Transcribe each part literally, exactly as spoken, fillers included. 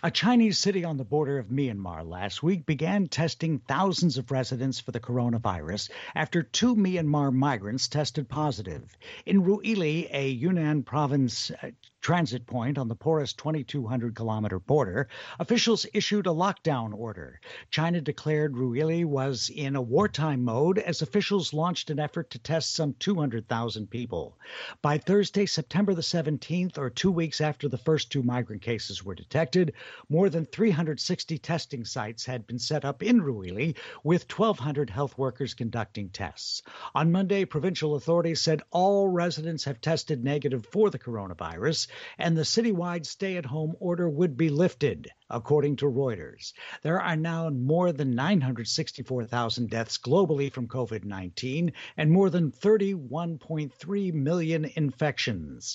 A Chinese city on the border of Myanmar last week began testing thousands of residents for the coronavirus after two Myanmar migrants tested positive. In Ruili, a Yunnan province uh, transit point on the porous twenty-two hundred kilometer border, officials issued a lockdown order. China declared Ruili was in a wartime mode as officials launched an effort to test some two hundred thousand people. By Thursday, September the seventeenth, or two weeks after the first two migrant cases were detected, more than three hundred sixty testing sites had been set up in Ruili, with twelve hundred health workers conducting tests. On Monday, provincial authorities said all residents have tested negative for the coronavirus, and the citywide stay-at-home order would be lifted, according to Reuters. There are now more than nine hundred sixty-four thousand deaths globally from COVID nineteen and more than thirty-one point three million infections.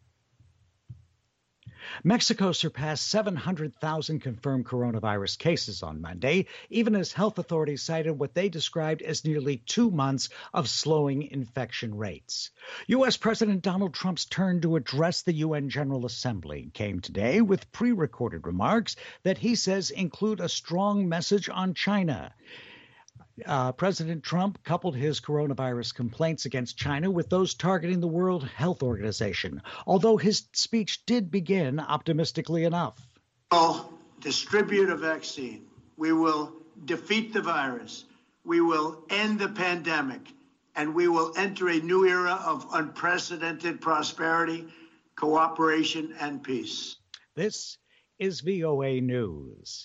Mexico surpassed seven hundred thousand confirmed coronavirus cases on Monday, even as health authorities cited what they described as nearly two months of slowing infection rates. U S. President Donald Trump's turn to address the U N General Assembly came today with pre-recorded remarks that he says include a strong message on China. Uh, President Trump coupled his coronavirus complaints against China with those targeting the World Health Organization, although his speech did begin optimistically enough. We'll distribute a vaccine. We will defeat the virus. We will end the pandemic. And we will enter a new era of unprecedented prosperity, cooperation, and peace. This is V O A News.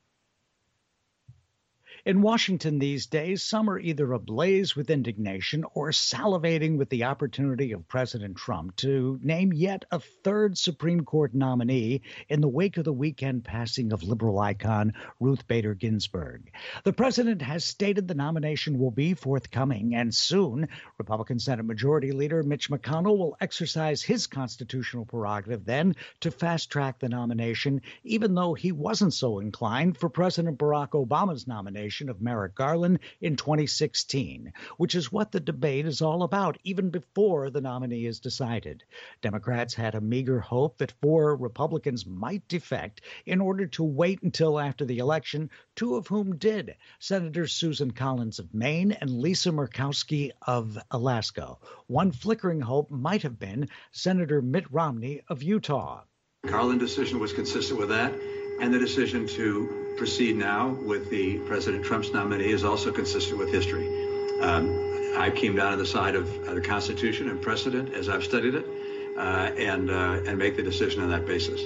In Washington these days, some are either ablaze with indignation or salivating with the opportunity of President Trump to name yet a third Supreme Court nominee in the wake of the weekend passing of liberal icon Ruth Bader Ginsburg. The president has stated the nomination will be forthcoming, and soon Republican Senate Majority Leader Mitch McConnell will exercise his constitutional prerogative then to fast-track the nomination, even though he wasn't so inclined for President Barack Obama's nomination of Merrick Garland in twenty sixteen, which is what the debate is all about, even before the nominee is decided. Democrats had a meager hope that four Republicans might defect in order to wait until after the election, two of whom did, Senators Susan Collins of Maine and Lisa Murkowski of Alaska. One flickering hope might have been Senator Mitt Romney of Utah. The Garland decision was consistent with that, and the decision to proceed now with the President Trump's nominee is also consistent with history. Um, I came down on the side of uh, the Constitution and precedent as I've studied it, uh, and uh, and make the decision on that basis.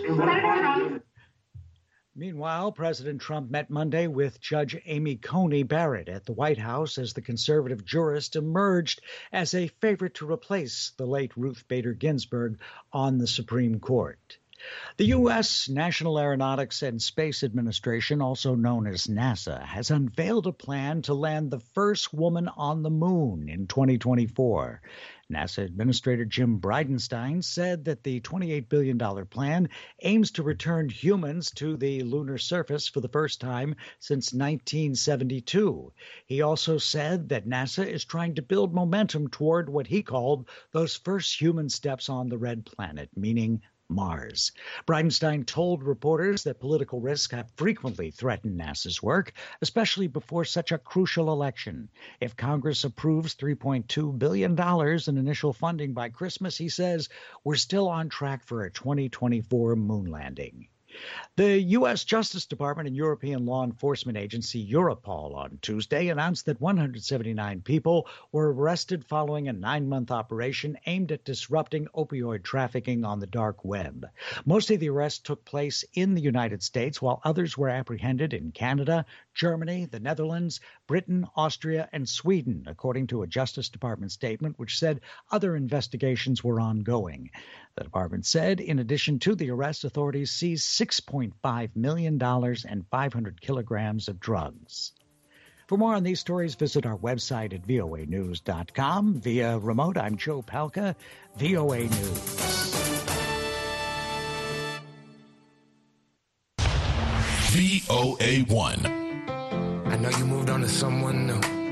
Meanwhile, President Trump met Monday with Judge Amy Coney Barrett at the White House as the conservative jurist emerged as a favorite to replace the late Ruth Bader Ginsburg on the Supreme Court. The U S. National Aeronautics and Space Administration, also known as NASA, has unveiled a plan to land the first woman on the moon in twenty twenty-four. NASA Administrator Jim Bridenstine said that the twenty-eight billion dollars plan aims to return humans to the lunar surface for the first time since nineteen seventy-two. He also said that NASA is trying to build momentum toward what he called those first human steps on the red planet, meaning Mars. Bridenstine told reporters that political risks have frequently threatened NASA's work, especially before such a crucial election. If Congress approves three point two billion dollars in initial funding by Christmas, he says, we're still on track for a twenty twenty-four moon landing. The U S. Justice Department and European law enforcement agency Europol on Tuesday announced that one hundred seventy-nine people were arrested following a nine-month operation aimed at disrupting opioid trafficking on the dark web. Most of the arrests took place in the United States, while others were apprehended in Canada, Germany, the Netherlands, Britain, Austria, and Sweden, according to a Justice Department statement which said other investigations were ongoing. The department said, in addition to the arrest, authorities seized six point five million dollars and five hundred kilograms of drugs. For more on these stories, visit our website at V O A news dot com. Via remote, I'm Joe Palca, V O A News. V O A one. I know you moved on to someone new.